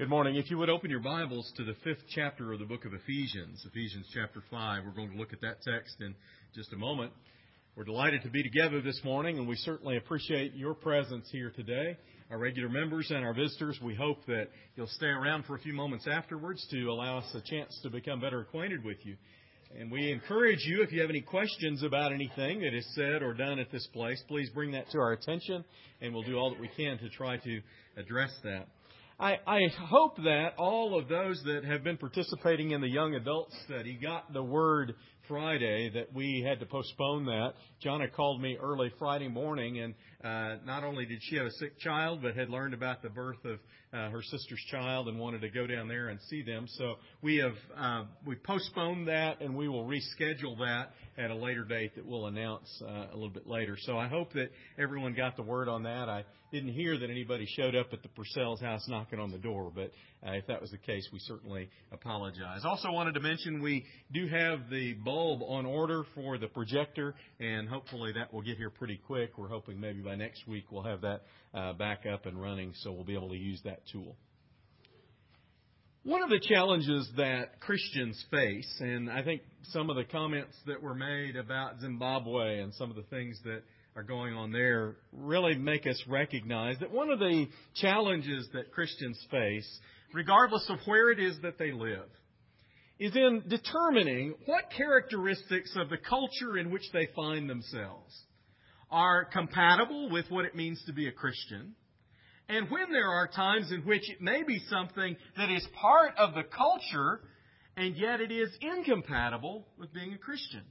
Good morning. If you would open your Bibles to the 5th chapter of the book of Ephesians, Ephesians chapter 5. We're going to look at that text in just a moment. We're delighted to be together this morning, and we certainly appreciate your presence here today. Our regular members and our visitors, we hope that you'll stay around for a few moments afterwards to allow us a chance to become better acquainted with you. And we encourage you, if you have any questions about anything that is said or done at this place, please bring that to our attention, and we'll do all that we can to try to address that. I hope that all of those that have been participating in the young adult study got the word Friday that we had to postpone that. Jonna called me early Friday morning, and not only did she have a sick child, but had learned about the birth of her sister's child and wanted to go down there and see them. So we postponed that, and we will reschedule that at a later date that we'll announce a little bit later. So I hope that everyone got the word on that. I didn't hear that anybody showed up at the Purcell's house knocking on the door, but if that was the case, we certainly apologize. Also wanted to mention we do have the bulb on order for the projector, and hopefully that will get here pretty quick. We're hoping maybe by next week we'll have that back up and running, so we'll be able to use that tool. One of the challenges that Christians face, and I think some of the comments that were made about Zimbabwe and some of the things that are going on there really make us recognize that one of the challenges that Christians face, regardless of where it is that they live, is in determining what characteristics of the culture in which they find themselves are compatible with what it means to be a Christian, and when there are times in which it may be something that is part of the culture, and yet it is incompatible with being a Christian.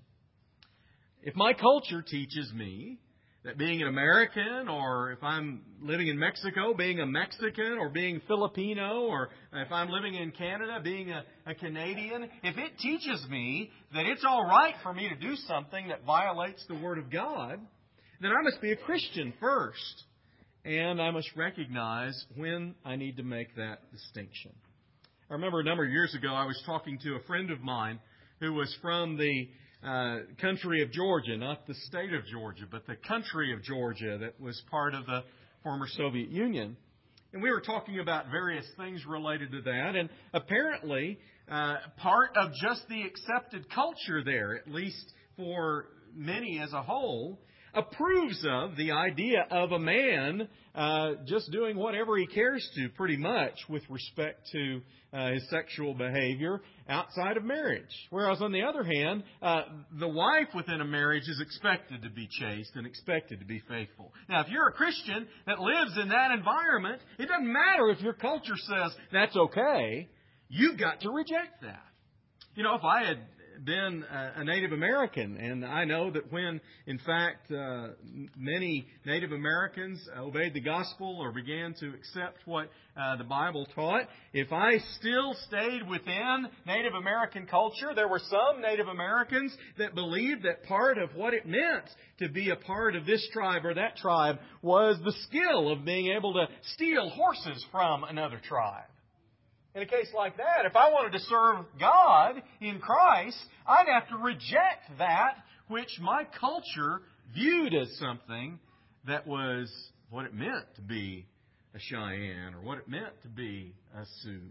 If my culture teaches me that being an American, or if I'm living in Mexico, being a Mexican, or being Filipino, or if I'm living in Canada, being a Canadian, if it teaches me that it's all right for me to do something that violates the Word of God, then I must be a Christian first. And I must recognize when I need to make that distinction. I remember a number of years ago I was talking to a friend of mine who was from the country of Georgia, not the state of Georgia, but the country of Georgia that was part of the former Soviet Union. And we were talking about various things related to that. And apparently, part of just the accepted culture there, at least for many as a whole, approves of the idea of a man just doing whatever he cares to, pretty much, with respect to his sexual behavior outside of marriage. Whereas, on the other hand, the wife within a marriage is expected to be chaste and expected to be faithful. Now, if you're a Christian that lives in that environment, it doesn't matter if your culture says that's okay. You've got to reject that. You know, if I had been a Native American, and I know that when, in fact, many Native Americans obeyed the gospel or began to accept what the Bible taught, if I still stayed within Native American culture, there were some Native Americans that believed that part of what it meant to be a part of this tribe or that tribe was the skill of being able to steal horses from another tribe. In a case like that, if I wanted to serve God in Christ, I'd have to reject that which my culture viewed as something that was what it meant to be a Cheyenne or what it meant to be a Sioux.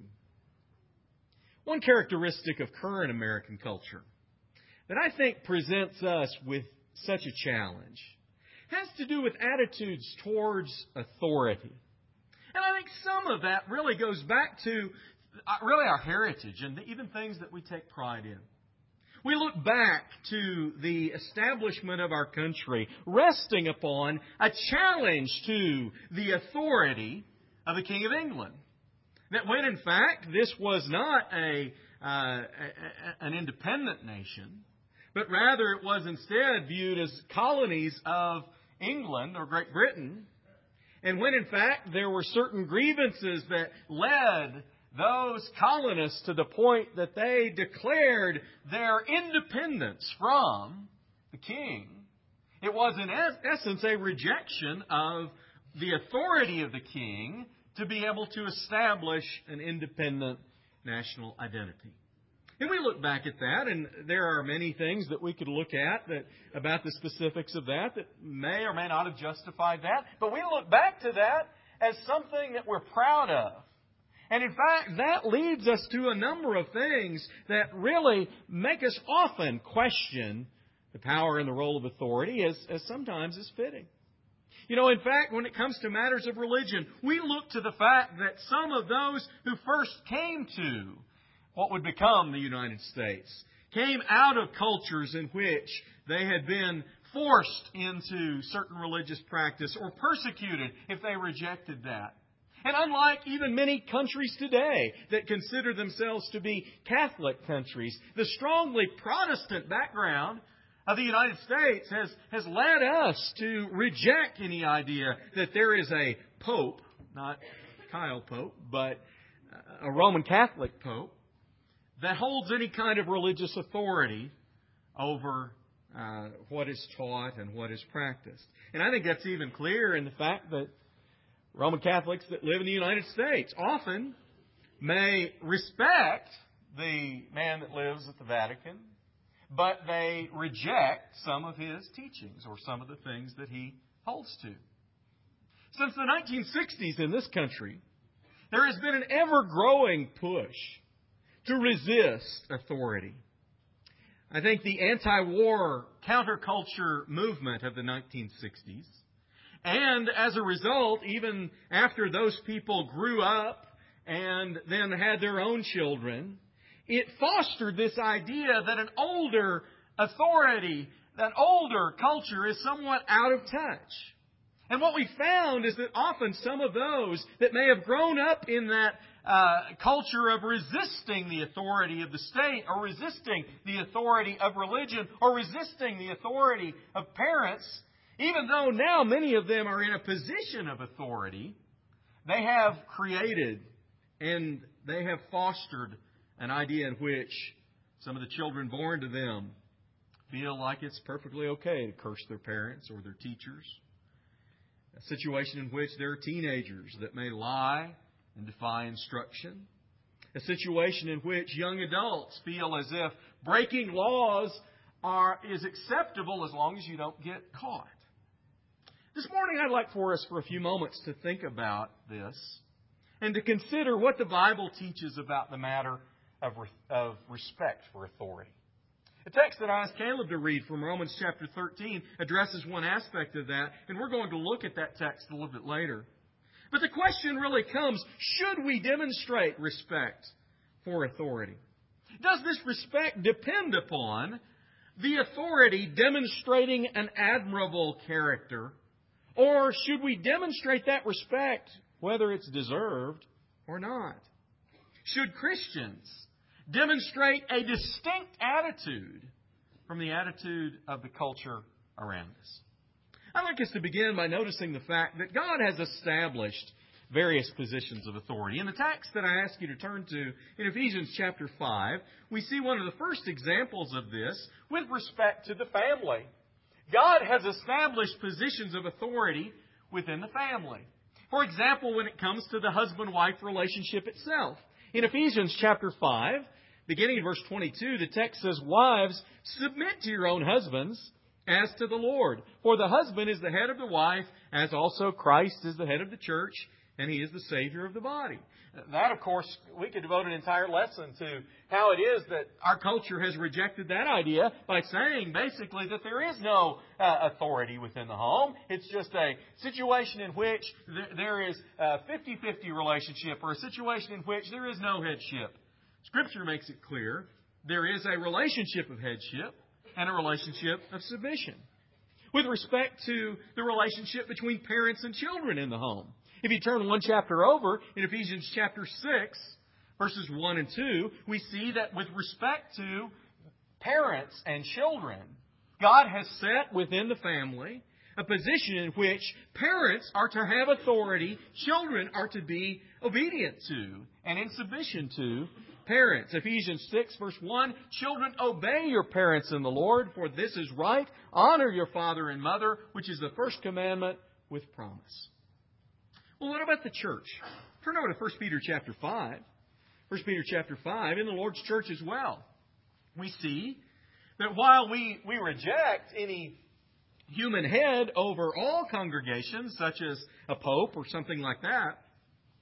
One characteristic of current American culture that I think presents us with such a challenge has to do with attitudes towards authority. And I think some of that really goes back to our heritage and even things that we take pride in. We look back to the establishment of our country resting upon a challenge to the authority of the King of England. That when in fact this was not an independent nation, but rather it was instead viewed as colonies of England or Great Britain. And when in fact there were certain grievances that led those colonists to the point that they declared their independence from the king, it was in essence a rejection of the authority of the king to be able to establish an independent national identity. And we look back at that, and there are many things that we could look at about the specifics of that may or may not have justified that. But we look back to that as something that we're proud of. And in fact, that leads us to a number of things that really make us often question the power and the role of authority as sometimes is fitting. You know, in fact, when it comes to matters of religion, we look to the fact that some of those who first came to what would become the United States came out of cultures in which they had been forced into certain religious practice or persecuted if they rejected that. And unlike even many countries today that consider themselves to be Catholic countries, the strongly Protestant background of the United States has led us to reject any idea that there is a Pope, not Kyle Pope, but a Roman Catholic Pope, that holds any kind of religious authority over what is taught and what is practiced. And I think that's even clear in the fact that Roman Catholics that live in the United States often may respect the man that lives at the Vatican, but they reject some of his teachings or some of the things that he holds to. Since the 1960s in this country, there has been an ever-growing push to resist authority. I think the anti-war counterculture movement of the 1960s, and as a result, even after those people grew up and then had their own children, it fostered this idea that an older authority, that older culture is somewhat out of touch. And what we found is that often some of those that may have grown up in that culture of resisting the authority of the state, or resisting the authority of religion, or resisting the authority of parents, even though now many of them are in a position of authority, they have created and they have fostered an idea in which some of the children born to them feel like it's perfectly okay to curse their parents or their teachers. A situation in which there are teenagers that may lie and defy instruction. A situation in which young adults feel as if breaking laws is acceptable as long as you don't get caught. This morning I'd like for us for a few moments to think about this and to consider what the Bible teaches about the matter of respect for authority. The text that I asked Caleb to read from Romans chapter 13 addresses one aspect of that, and we're going to look at that text a little bit later. But the question really comes, should we demonstrate respect for authority? Does this respect depend upon the authority demonstrating an admirable character, or should we demonstrate that respect whether it's deserved or not? Should Christians demonstrate a distinct attitude from the attitude of the culture around us? I'd like us to begin by noticing the fact that God has established various positions of authority. In the text that I ask you to turn to in Ephesians chapter 5, we see one of the first examples of this with respect to the family. God has established positions of authority within the family. For example, when it comes to the husband-wife relationship itself. In Ephesians chapter 5, beginning in verse 22, the text says, "Wives, submit to your own husbands as to the Lord. For the husband is the head of the wife, as also Christ is the head of the church, and He is the Savior of the body." That, of course, we could devote an entire lesson to how it is that our culture has rejected that idea by saying, basically, that there is no authority within the home. It's just a situation in which there is a 50-50 relationship, or a situation in which there is no headship. Scripture makes it clear there is a relationship of headship and a relationship of submission. With respect to the relationship between parents and children in the home. If you turn one chapter over, in Ephesians chapter 6, verses 1 and 2, we see that with respect to parents and children, God has set within the family a position in which parents are to have authority, children are to be obedient to and in submission to parents. Ephesians 6, verse 1, "Children, obey your parents in the Lord, for this is right. Honor your father and mother, which is the first commandment with promise." Well, what about the church? Turn over to 1 Peter chapter 5. 1 Peter chapter 5, in the Lord's church as well. We see that while we reject any human head over all congregations, such as a pope or something like that,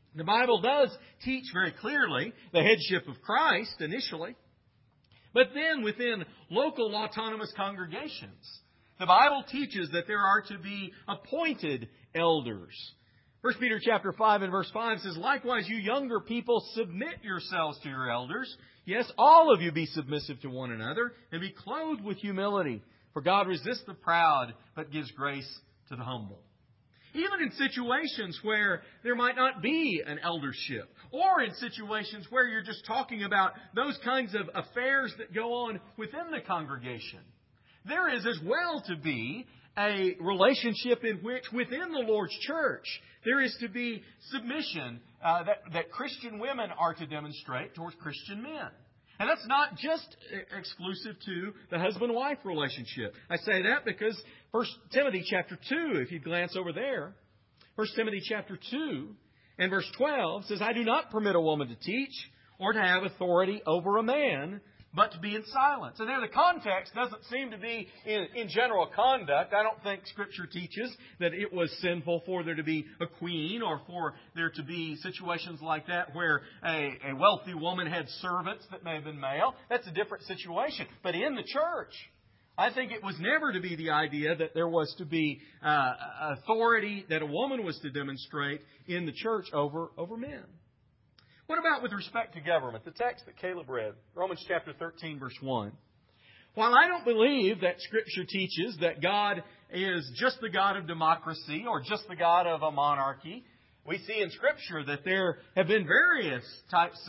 The Bible does teach very clearly the headship of Christ initially, but then within local autonomous congregations, the Bible teaches that there are to be appointed elders. 1 Peter chapter 5 and verse 5 says, "Likewise, you younger people, submit yourselves to your elders. Yes, all of you be submissive to one another, and be clothed with humility. For God resists the proud, but gives grace to the humble." Even in situations where there might not be an eldership, or in situations where you're just talking about those kinds of affairs that go on within the congregation, there is as well to be a relationship in which within the Lord's church there is to be submission that Christian women are to demonstrate towards Christian men. And that's not just exclusive to the husband-wife relationship. I say that because 1 Timothy chapter 2, if you glance over there, 1 Timothy chapter 2 and verse 12 says, "I do not permit a woman to teach or to have authority over a man, but to be in silence." And there the context doesn't seem to be in general conduct. I don't think Scripture teaches that it was sinful for there to be a queen or for there to be situations like that where a wealthy woman had servants that may have been male. That's a different situation. But in the church, I think it was never to be the idea that there was to be authority that a woman was to demonstrate in the church over men. What about with respect to government? The text that Caleb read, Romans chapter 13, verse 1. While I don't believe that Scripture teaches that God is just the God of democracy or just the God of a monarchy, we see in Scripture that there have been various types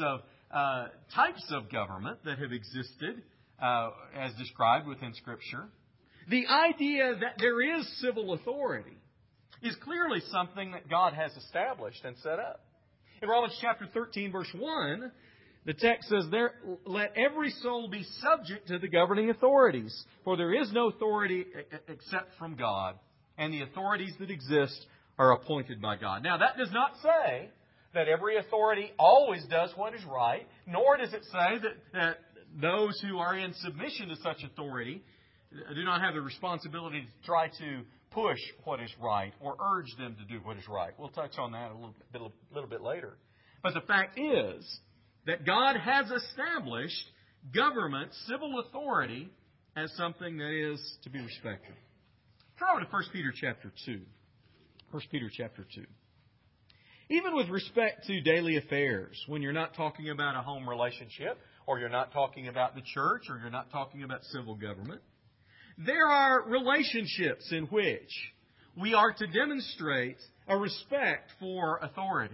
of government that have existed as described within Scripture. The idea that there is civil authority is clearly something that God has established and set up. In Romans chapter 13, verse 1, the text says, "Let every soul be subject to the governing authorities, for there is no authority except from God, and the authorities that exist are appointed by God." Now, that does not say that every authority always does what is right, nor does it say that those who are in submission to such authority do not have the responsibility to try to push what is right or urge them to do what is right. We'll touch on that a little bit later. But the fact is that God has established government, civil authority, as something that is to be respected. Turn over to 1 Peter chapter 2. 1 Peter chapter 2. Even with respect to daily affairs, when you're not talking about a home relationship, or you're not talking about the church, or you're not talking about civil government, there are relationships in which we are to demonstrate a respect for authority.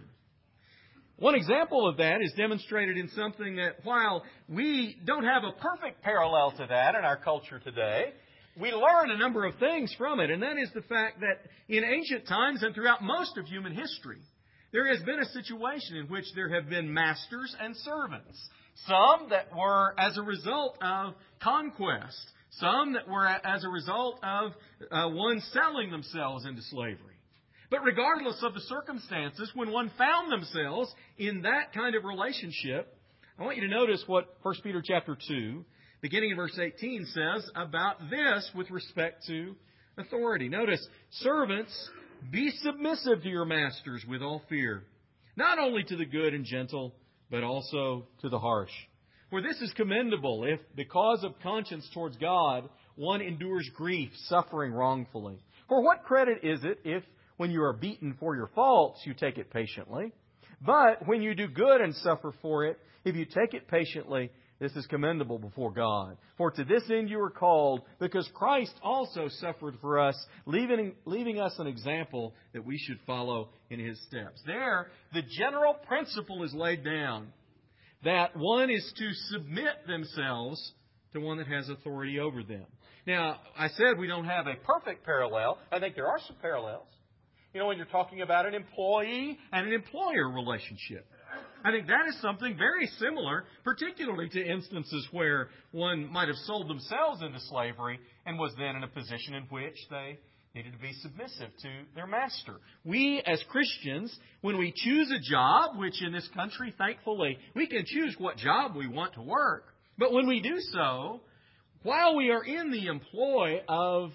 One example of that is demonstrated in something that, while we don't have a perfect parallel to that in our culture today, we learn a number of things from it. And that is the fact that in ancient times and throughout most of human history, there has been a situation in which there have been masters and servants. Some that were as a result of conquest. Some that were as a result of one selling themselves into slavery. But regardless of the circumstances, when one found themselves in that kind of relationship, I want you to notice what 1 Peter chapter 2, beginning in verse 18, says about this with respect to authority. Notice, "Servants, be submissive to your masters with all fear, not only to the good and gentle, but also to the harsh. For this is commendable if, because of conscience towards God, one endures grief, suffering wrongfully. For what credit is it if, when you are beaten for your faults, you take it patiently? But when you do good and suffer for it, if you take it patiently, this is commendable before God. For to this end you were called, because Christ also suffered for us, leaving us an example that we should follow in His steps." There, the general principle is laid down that one is to submit themselves to one that has authority over them. Now, I said we don't have a perfect parallel. I think there are some parallels. You know, when you're talking about an employee and an employer relationship, I think that is something very similar, particularly to instances where one might have sold themselves into slavery and was then in a position in which they needed to be submissive to their master. We, as Christians, when we choose a job, which in this country, thankfully, we can choose what job we want to work. But when we do so, while we are in the employ of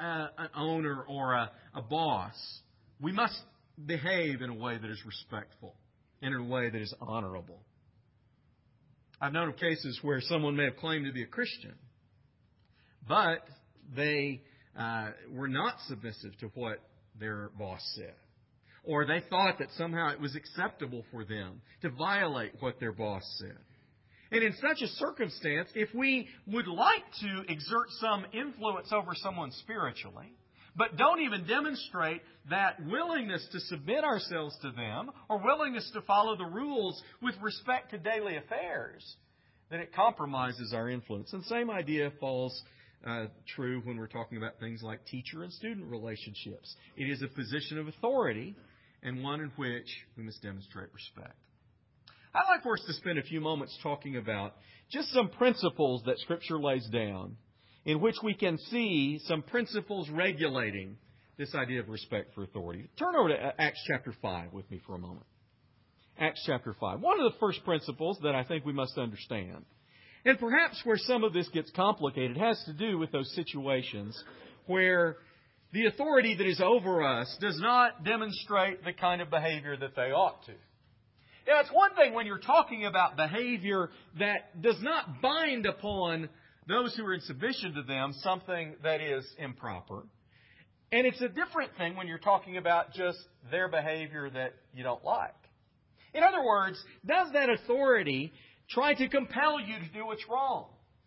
an owner or a boss, we must behave in a way that is respectful. and in a way that is honorable. I've known of cases where someone may have claimed to be a Christian, but they were not submissive to what their boss said. Or they thought that somehow it was acceptable for them to violate what their boss said. And in such a circumstance, if we would like to exert some influence over someone spiritually, but don't even demonstrate that willingness to submit ourselves to them or willingness to follow the rules with respect to daily affairs, then it compromises our influence. And the same idea falls true when we're talking about things like teacher and student relationships. It is a position of authority and one in which we must demonstrate respect. I'd like for us to spend a few moments talking about just some principles that Scripture lays down in which we can see some principles regulating this idea of respect for authority. Turn over to Acts chapter 5 with me for a moment. Acts chapter 5. One of the first principles that I think we must understand, and perhaps where some of this gets complicated, has to do with those situations where the authority that is over us does not demonstrate the kind of behavior that they ought to. Now, it's one thing when you're talking about behavior that does not bind upon those who are in submission to them something that is improper. And it's a different thing when you're talking about just their behavior that you don't like. In other words, does that authority try to compel you to do what's wrong?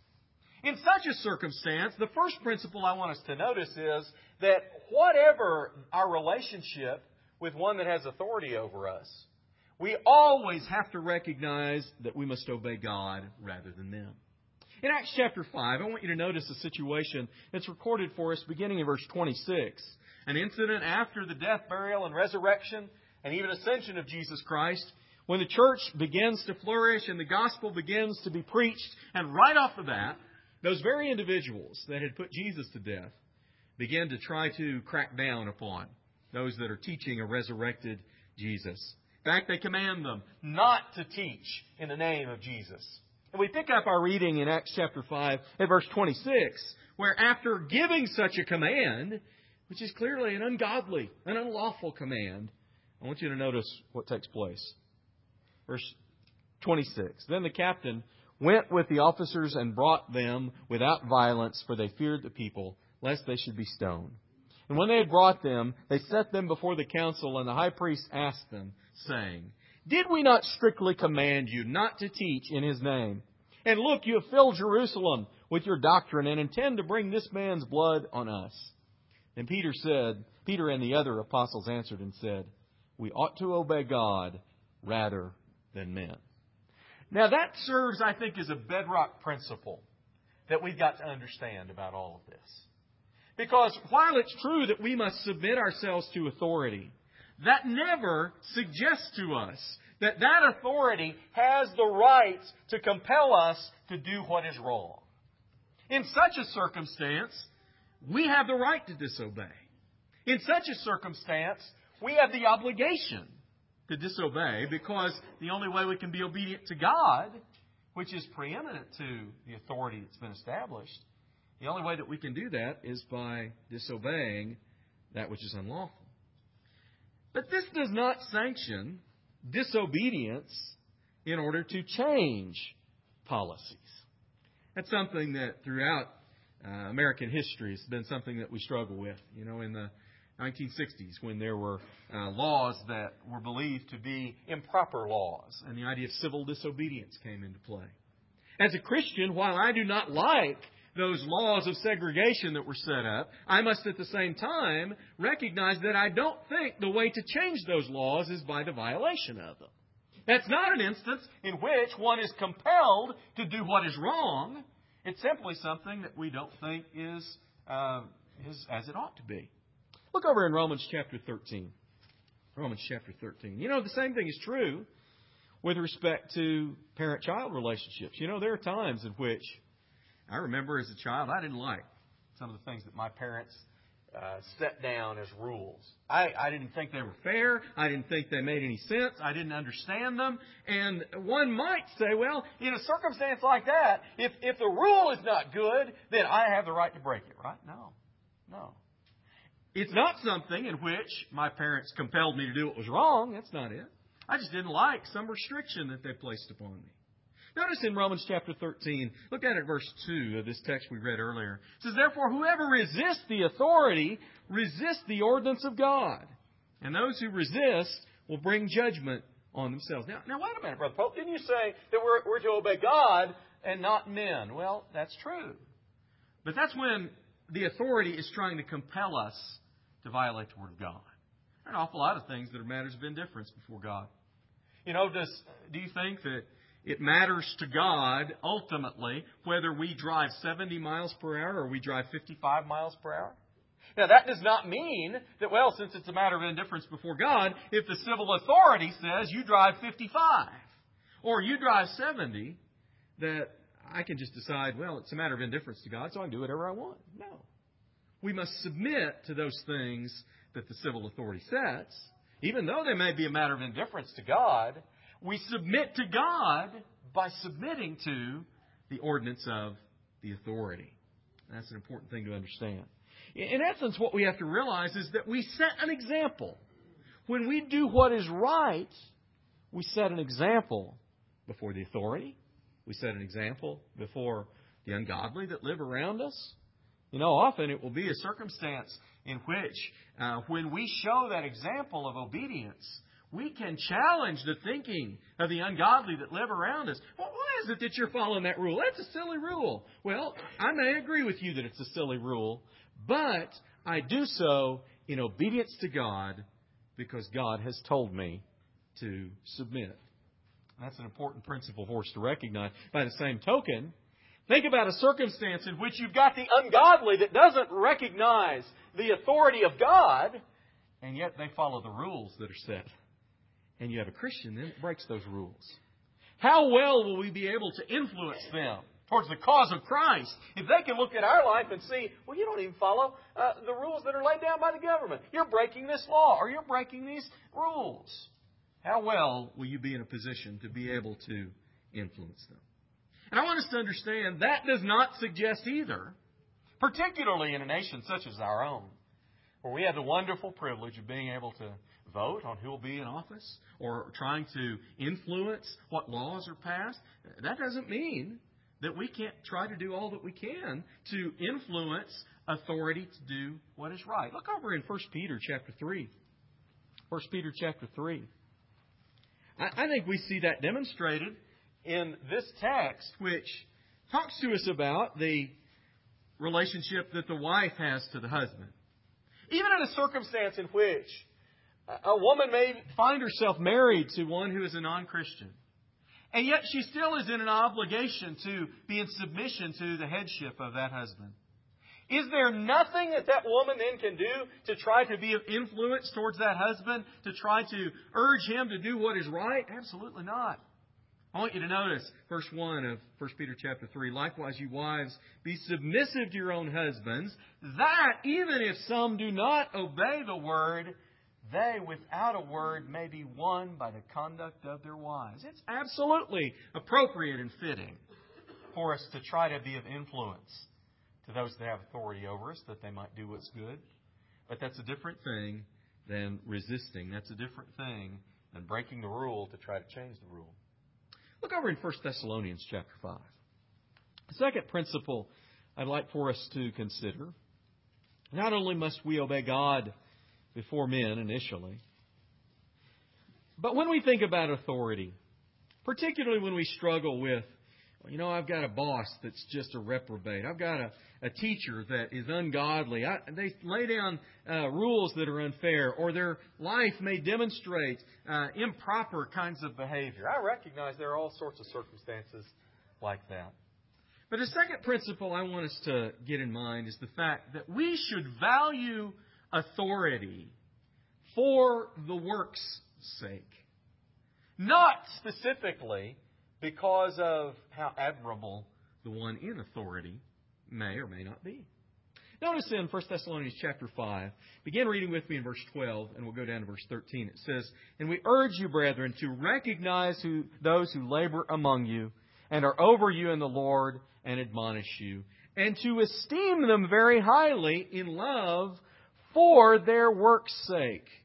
In such a circumstance, the first principle I want us to notice is that whatever our relationship with one that has authority over us, we always have to recognize that we must obey God rather than them. In Acts chapter 5, I want you to notice a situation that's recorded for us beginning in verse 26. An incident after the death, burial, and resurrection, and even ascension of Jesus Christ, when the church begins to flourish and the gospel begins to be preached, and right off the bat, those very individuals that had put Jesus to death begin to try to crack down upon those that are teaching a resurrected Jesus. In fact, they command them not to teach in the name of Jesus. And we pick up our reading in Acts chapter 5 at verse 26, where after giving such a command, which is clearly an ungodly, an unlawful command, I want you to notice what takes place. Verse 26, Then the captain went with the officers and brought them without violence, for they feared the people, lest they should be stoned. And when they had brought them, they set them before the council, and the high priest asked them, saying, Did we not strictly command you not to teach in His name? And look, you have filled Jerusalem with your doctrine, and intend to bring this man's blood on us. Then Peter and the other apostles answered and said, We ought to obey God rather than men. Now that serves, I think, as a bedrock principle that we've got to understand about all of this. Because while it's true that we must submit ourselves to authority, that never suggests to us that that authority has the right to compel us to do what is wrong. In such a circumstance, we have the right to disobey. In such a circumstance, we have the obligation to disobey, because the only way we can be obedient to God, which is preeminent to the authority that's been established, the only way that we can do that is by disobeying that which is unlawful. But this does not sanction disobedience in order to change policies. That's something that throughout American history has been something that we struggle with. You know, in the 1960s, when there were laws that were believed to be improper laws, and the idea of civil disobedience came into play. As a Christian, while I do not like those laws of segregation that were set up, I must at the same time recognize that I don't think the way to change those laws is by the violation of them. That's not an instance in which one is compelled to do what is wrong. It's simply something that we don't think is as it ought to be. Look over in Romans chapter 13. Romans chapter 13. You know, the same thing is true with respect to parent-child relationships. You know, there are times in which I remember as a child, I didn't like some of the things that my parents set down as rules. I didn't think they were fair. I didn't think they made any sense. I didn't understand them. And one might say, well, in a circumstance like that, if the rule is not good, then I have the right to break it, right? No. It's not something in which my parents compelled me to do what was wrong. That's not it. I just didn't like some restriction that they placed upon me. Notice in Romans chapter 13, look at it, verse 2 of this text we read earlier. It says, therefore, whoever resists the authority resists the ordinance of God. And those who resist will bring judgment on themselves. Now wait a minute, Brother Pope. Didn't you say that we're to obey God and not men? Well, that's true. But that's when the authority is trying to compel us to violate the Word of God. There are an awful lot of things that are matters of indifference before God. You know, do you think that it matters to God, ultimately, whether we drive 70 miles per hour or we drive 55 miles per hour? Now, that does not mean that, well, since it's a matter of indifference before God, if the civil authority says you drive 55 or you drive 70, that I can just decide, well, it's a matter of indifference to God, so I can do whatever I want. No. We must submit to those things that the civil authority sets. Even though they may be a matter of indifference to God, we submit to God by submitting to the ordinance of the authority. That's an important thing to understand. In essence, what we have to realize is that we set an example. When we do what is right, we set an example before the authority. We set an example before the ungodly that live around us. You know, often it will be a circumstance in which, when we show that example of obedience, we can challenge the thinking of the ungodly that live around us. Well, why is it that you're following that rule? That's a silly rule. Well, I may agree with you that it's a silly rule, but I do so in obedience to God because God has told me to submit. That's an important principle for us to recognize. By the same token, think about a circumstance in which you've got the ungodly that doesn't recognize the authority of God, and yet they follow the rules that are set. And you have a Christian that breaks those rules. How well will we be able to influence them towards the cause of Christ if they can look at our life and see, well, you don't even follow the rules that are laid down by the government. You're breaking this law or you're breaking these rules. How well will you be in a position to be able to influence them? And I want us to understand that does not suggest either, particularly in a nation such as our own, where we have the wonderful privilege of being able to vote on who will be in office or trying to influence what laws are passed. That doesn't mean that we can't try to do all that we can to influence authority to do what is right. Look over in 1 Peter chapter 3. 1 Peter chapter 3. I think we see that demonstrated in this text, which talks to us about the relationship that the wife has to the husband. Even in a circumstance in which a woman may find herself married to one who is a non-Christian, and yet she still is in an obligation to be in submission to the headship of that husband. Is there nothing that woman then can do to try to be of influence towards that husband, to try to urge him to do what is right? Absolutely not. I want you to notice verse 1 of 1 Peter chapter 3. Likewise, you wives, be submissive to your own husbands, that even if some do not obey the word, they without a word may be won by the conduct of their wives. It's absolutely appropriate and fitting for us to try to be of influence to those that have authority over us, that they might do what's good. But that's a different thing than resisting. That's a different thing than breaking the rule to try to change the rule. Look over in 1 Thessalonians chapter 5. The second principle I'd like for us to consider. Not only must we obey God before men initially, but when we think about authority, particularly when we struggle with, I've got a boss that's just a reprobate. I've got a teacher that is ungodly. They lay down rules that are unfair, or their life may demonstrate improper kinds of behavior. I recognize there are all sorts of circumstances like that. But the second principle I want us to get in mind is the fact that we should value authority for the work's sake. Not specifically because of how admirable the one in authority may or may not be. Notice in 1 Thessalonians chapter 5, begin reading with me in verse 12, and we'll go down to verse 13. It says, and we urge you, brethren, to recognize those who labor among you and are over you in the Lord and admonish you, and to esteem them very highly in love for their work's sake.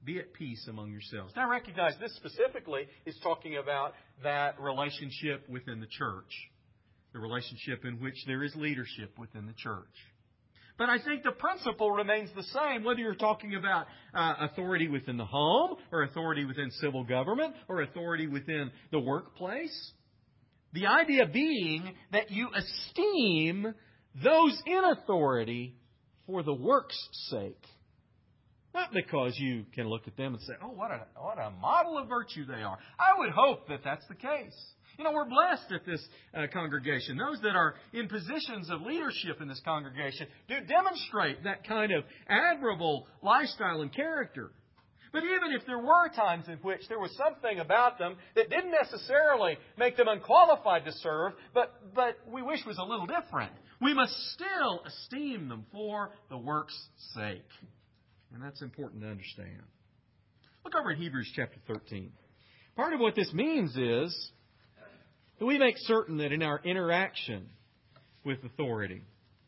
Be at peace among yourselves. Now recognize this specifically is talking about that relationship within the church. The relationship in which there is leadership within the church. But I think the principle remains the same, whether you're talking about authority within the home, or authority within civil government, or authority within the workplace. The idea being that you esteem those in authority for the work's sake. Not because you can look at them and say, oh, what a model of virtue they are. I would hope that that's the case. You know, we're blessed at this congregation. Those that are in positions of leadership in this congregation do demonstrate that kind of admirable lifestyle and character. But even if there were times in which there was something about them that didn't necessarily make them unqualified to serve, but we wish was a little different, we must still esteem them for the work's sake. And that's important to understand. Look over at Hebrews chapter 13. Part of what this means is that we make certain that in our interaction with authority,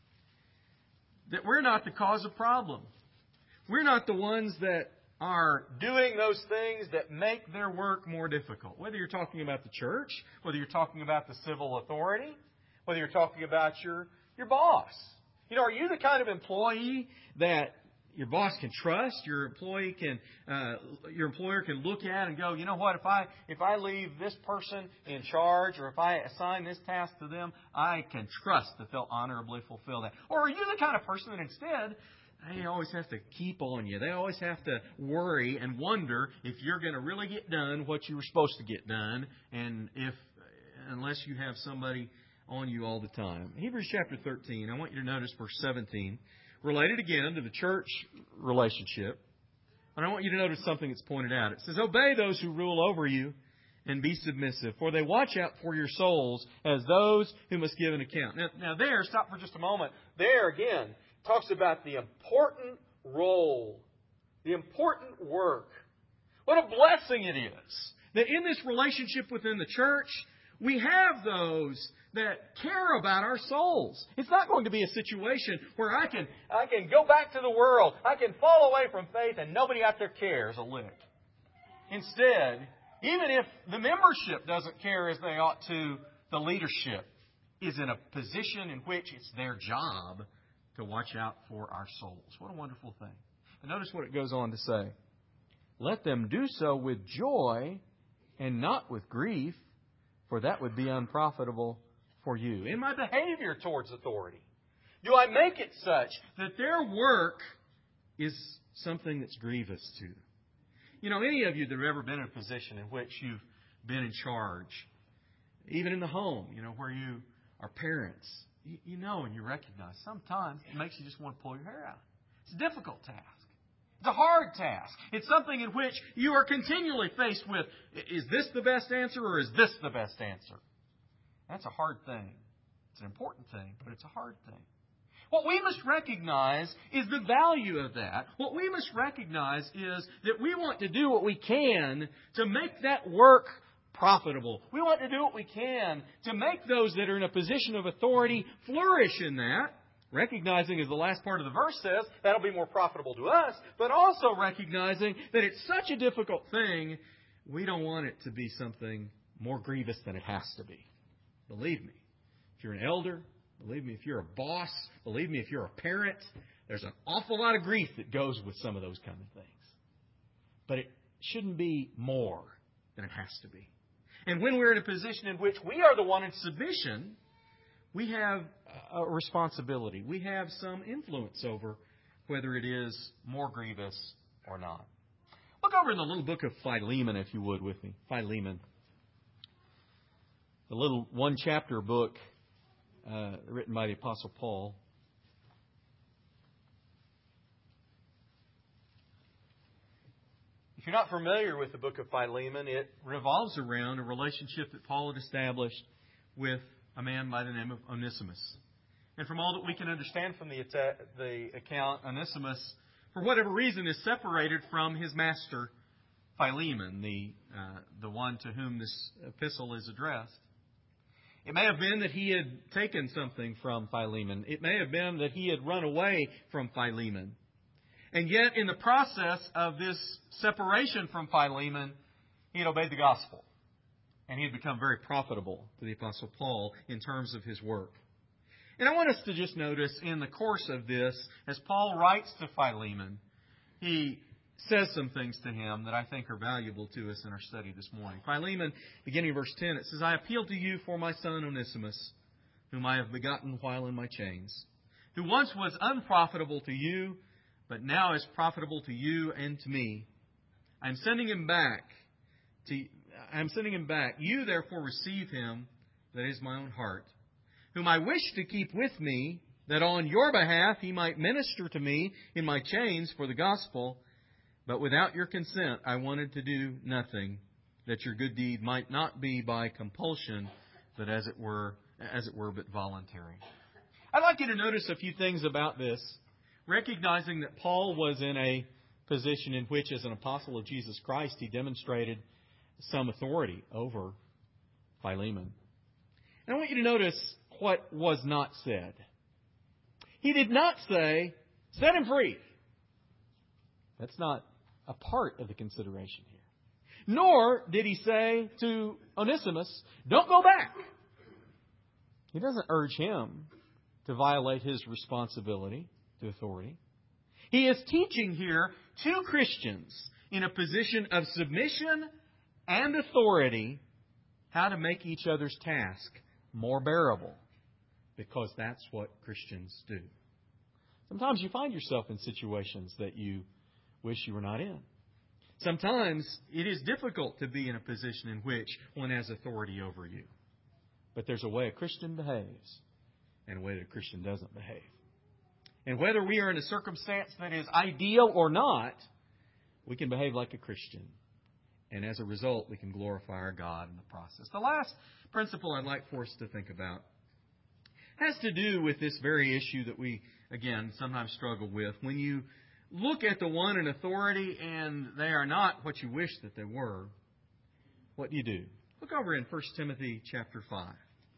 that we're not the cause of problem. We're not the ones that are doing those things that make their work more difficult. Whether you're talking about the church, whether you're talking about the civil authority, whether you're talking about your boss. You know, are you the kind of employee that your boss can trust, your employer can look at and go, you know what, if I leave this person in charge, or if I assign this task to them, I can trust that they'll honorably fulfill that? Or are you the kind of person that instead, they always have to keep on you. They always have to worry and wonder if you're going to really get done what you were supposed to get done, and unless you have somebody on you all the time. Hebrews chapter 13, I want you to notice verse 17. Related again to the church relationship. And I want you to notice something that's pointed out. It says, obey those who rule over you and be submissive, for they watch out for your souls as those who must give an account. Now there, stop for just a moment. There again, talks about the important role, the important work. What a blessing it is that in this relationship within the church, we have those that care about our souls. It's not going to be a situation where I can go back to the world. I can fall away from faith and nobody out there cares a lick. Instead, even if the membership doesn't care as they ought to, the leadership is in a position in which it's their job to watch out for our souls. What a wonderful thing. And notice what it goes on to say. Let them do so with joy and not with grief, for that would be unprofitable for you. In my behavior towards authority, do I make it such that their work is something that's grievous to them? You know, any of you that have ever been in a position in which you've been in charge, even in the home, you know, where you are parents, you know and you recognize sometimes it makes you just want to pull your hair out. It's a difficult task. It's a hard task. It's something in which you are continually faced with, is this the best answer or is this the best answer? That's a hard thing. It's an important thing, but it's a hard thing. What we must recognize is the value of that. What we must recognize is that we want to do what we can to make that work profitable. We want to do what we can to make those that are in a position of authority flourish in that. Recognizing, as the last part of the verse says, that'll be more profitable to us, but also recognizing that it's such a difficult thing, we don't want it to be something more grievous than it has to be. Believe me, if you're an elder, believe me, if you're a boss, believe me, if you're a parent, there's an awful lot of grief that goes with some of those kind of things. But it shouldn't be more than it has to be. And when we're in a position in which we are the one in submission, we have a responsibility. We have some influence over whether it is more grievous or not. Look over in the little book of Philemon, if you would, with me. Philemon. The little one-chapter book written by the Apostle Paul. If you're not familiar with the book of Philemon, it revolves around a relationship that Paul had established with a man by the name of Onesimus. And from all that we can understand from the account, Onesimus, for whatever reason, is separated from his master, Philemon, the one to whom this epistle is addressed. It may have been that he had taken something from Philemon. It may have been that he had run away from Philemon. And yet, in the process of this separation from Philemon, he had obeyed the gospel. And he had become very profitable to the Apostle Paul in terms of his work. And I want us to just notice in the course of this, as Paul writes to Philemon, he says some things to him that I think are valuable to us in our study this morning. Philemon, beginning of verse 10, it says, I appeal to you for my son Onesimus, whom I have begotten while in my chains, who once was unprofitable to you, but now is profitable to you and to me. I am sending him back. You therefore receive him, that is my own heart, whom I wish to keep with me, that on your behalf he might minister to me in my chains for the gospel. But without your consent I wanted to do nothing, that your good deed might not be by compulsion, but as it were but voluntary. I'd like you to notice a few things about this, recognizing that Paul was in a position in which, as an apostle of Jesus Christ, he demonstrated some authority over Philemon. And I want you to notice what was not said. He did not say, set him free. That's not a part of the consideration here. Nor did he say to Onesimus, don't go back. He doesn't urge him to violate his responsibility to authority. He is teaching here two Christians in a position of submission and authority how to make each other's task more bearable, because that's what Christians do. Sometimes you find yourself in situations that you wish you were not in. Sometimes it is difficult to be in a position in which one has authority over you. But there's a way a Christian behaves and a way that a Christian doesn't behave. And whether we are in a circumstance that is ideal or not, we can behave like a Christian. And as a result, we can glorify our God in the process. The last principle I'd like for us to think about has to do with this very issue that we, again, sometimes struggle with. When you look at the one in authority and they are not what you wish that they were, what do? Look over in 1 Timothy chapter 5.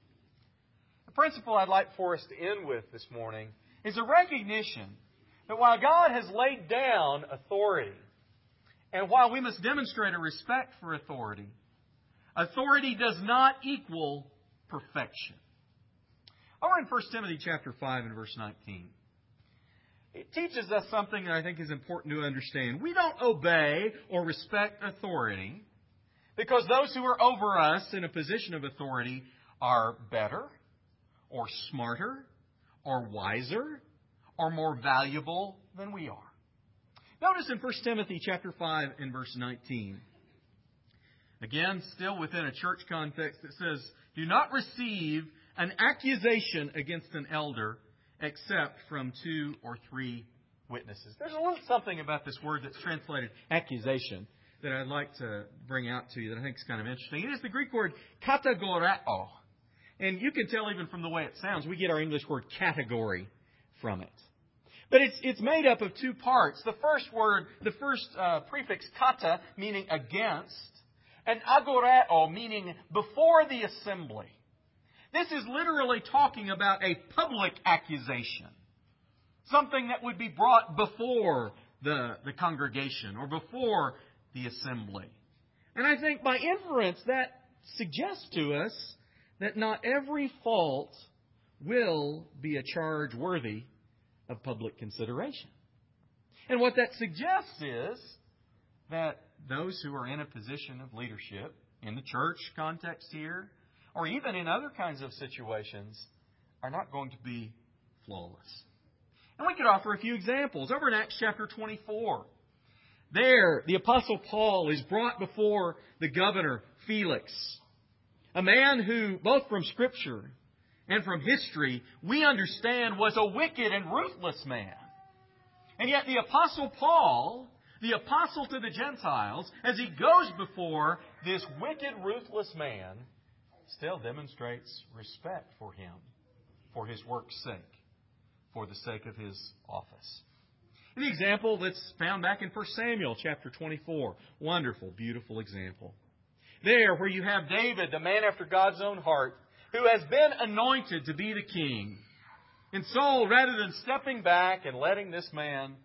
The principle I'd like for us to end with this morning is a recognition that while God has laid down authority, and while we must demonstrate a respect for authority, authority does not equal perfection. Over in 1 Timothy chapter 5 and verse 19, it teaches us something that I think is important to understand. We don't obey or respect authority because those who are over us in a position of authority are better or smarter or wiser or more valuable than we are. Notice in 1 Timothy chapter 5 and verse 19. Again, still within a church context, it says, do not receive an accusation against an elder except from 2 or 3 witnesses. There's a little something about this word that's translated accusation that I'd like to bring out to you that I think is kind of interesting. It is the Greek word kategoreo. And you can tell even from the way it sounds, we get our English word category from it. But it's made up of 2 parts. The first prefix kata, meaning against, and agoreo, meaning before the assembly. This is literally talking about a public accusation. Something that would be brought before the congregation or before the assembly. And I think by inference that suggests to us that not every fault will be a charge worthy of public consideration. And what that suggests is that those who are in a position of leadership, in the church context here, or even in other kinds of situations, are not going to be flawless. And we could offer a few examples. Over in Acts chapter 24, there the Apostle Paul is brought before the governor Felix, a man who, both from Scripture and from history, we understand was a wicked and ruthless man. And yet the Apostle Paul, the apostle to the Gentiles, as he goes before this wicked, ruthless man, still demonstrates respect for him, for his work's sake, for the sake of his office. An example that's found back in 1 Samuel chapter 24. Wonderful, beautiful example. There where you have David, the man after God's own heart, who has been anointed to be the king. And Saul, rather than stepping back and letting this man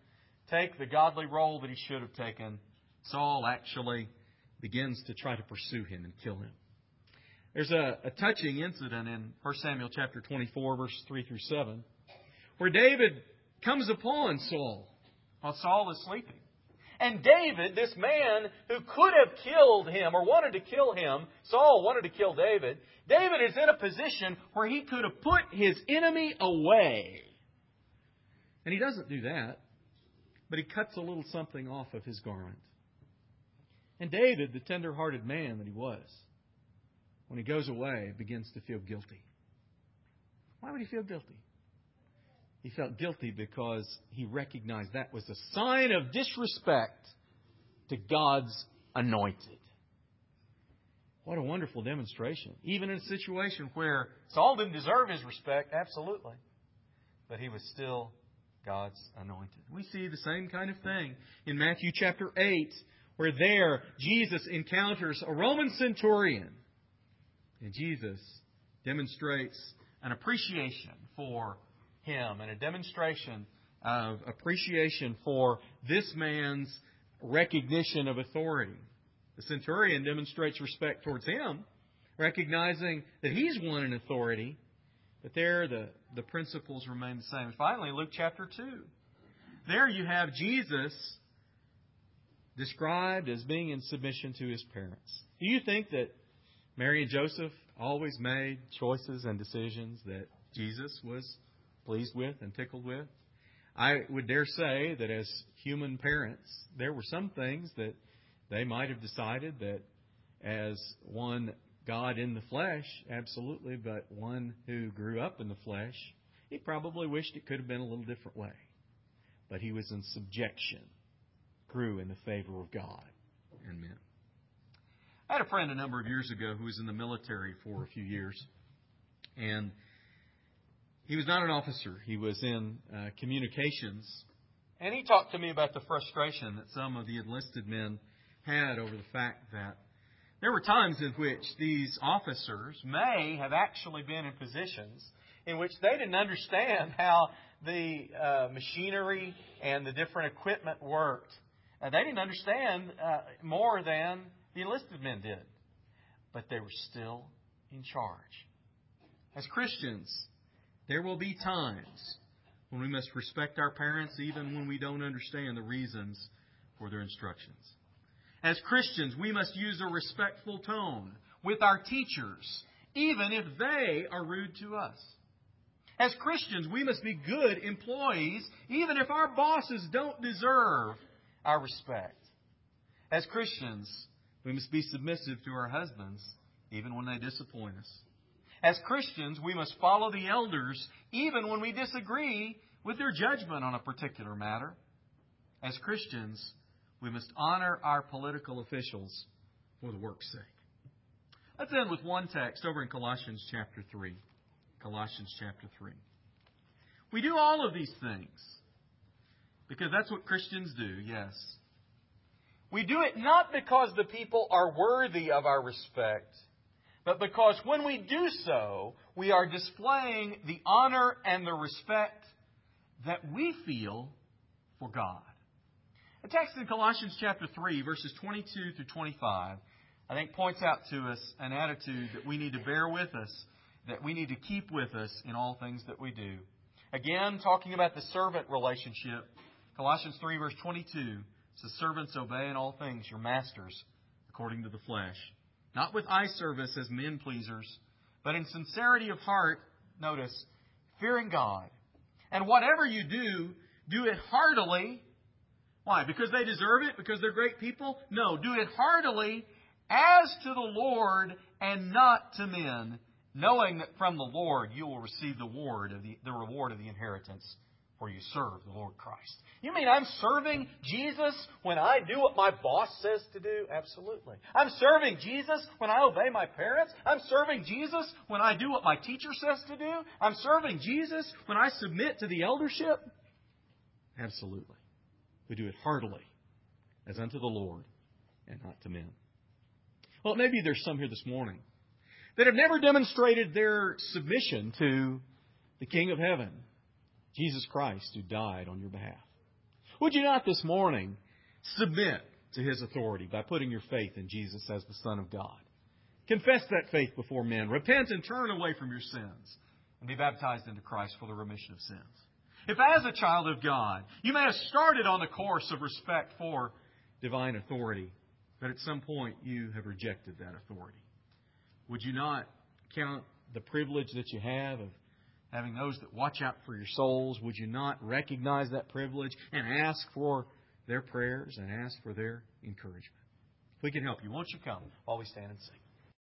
take the godly role that he should have taken, Saul actually begins to try to pursue him and kill him. There's a touching incident in 1 Samuel chapter 24, verses 3 through 7, where David comes upon Saul while Saul is sleeping. And David, this man who could have killed him or wanted to kill him, Saul wanted to kill David. David is in a position where he could have put his enemy away. And he doesn't do that, but he cuts a little something off of his garment. And David, the tender-hearted man that he was, when he goes away, begins to feel guilty. Why would he feel guilty? He felt guilty because he recognized that was a sign of disrespect to God's anointed. What a wonderful demonstration. Even in a situation where Saul didn't deserve his respect, absolutely. But he was still God's anointed. We see the same kind of thing in Matthew chapter 8, where there Jesus encounters a Roman centurion. And Jesus demonstrates an appreciation for him and a demonstration of appreciation for this man's recognition of authority. The centurion demonstrates respect towards him, recognizing that he's one in authority, but there the principles remain the same. And finally, Luke chapter 2. There you have Jesus described as being in submission to his parents. Do you think that Mary and Joseph always made choices and decisions that Jesus was pleased with and tickled with? I would dare say that as human parents, there were some things that they might have decided that as one God in the flesh, absolutely, but one who grew up in the flesh, he probably wished it could have been a little different way. But he was in subjection, grew in the favor of God and men. I had a friend a number of years ago who was in the military for a few years, and he was not an officer. He was in communications. And he talked to me about the frustration that some of the enlisted men had over the fact that there were times in which these officers may have actually been in positions in which they didn't understand how the machinery and the different equipment worked. They didn't understand more than the enlisted men did. But they were still in charge. As Christians, there will be times when we must respect our parents even when we don't understand the reasons for their instructions. As Christians, we must use a respectful tone with our teachers, even if they are rude to us. As Christians, we must be good employees, even if our bosses don't deserve our respect. As Christians, we must be submissive to our husbands, even when they disappoint us. As Christians, we must follow the elders even when we disagree with their judgment on a particular matter. As Christians, we must honor our political officials for the work's sake. Let's end with one text over in Colossians chapter 3. Colossians chapter 3. We do all of these things because that's what Christians do, yes. We do it not because the people are worthy of our respect, but because when we do so, we are displaying the honor and the respect that we feel for God. The text in Colossians chapter 3, verses 22 through 25, I think points out to us an attitude that we need to bear with us, that we need to keep with us in all things that we do. Again, talking about the servant relationship, Colossians 3, verse 22, says, "Servants, obey in all things your masters according to the flesh, not with eye service as men pleasers, but in sincerity of heart," notice, "fearing God. And whatever you do, do it heartily." Why? Because they deserve it? Because they're great people? No, do it heartily as to the Lord and not to men, knowing that from the Lord you will receive the reward of the inheritance, for you serve the Lord Christ. You mean I'm serving Jesus when I do what my boss says to do? Absolutely. I'm serving Jesus when I obey my parents. I'm serving Jesus when I do what my teacher says to do. I'm serving Jesus when I submit to the eldership. Absolutely. We do it heartily, as unto the Lord, and not to men. Well, maybe there's some here this morning that have never demonstrated their submission to the King of Heaven, Jesus Christ, who died on your behalf. Would you not this morning submit to His authority by putting your faith in Jesus as the Son of God? Confess that faith before men. Repent and turn away from your sins. And be baptized into Christ for the remission of sins. If as a child of God, you may have started on the course of respect for divine authority, but at some point you have rejected that authority, would you not count the privilege that you have of having those that watch out for your souls? Would you not recognize that privilege and ask for their prayers and ask for their encouragement? If we can help you, won't you come while we stand and sing?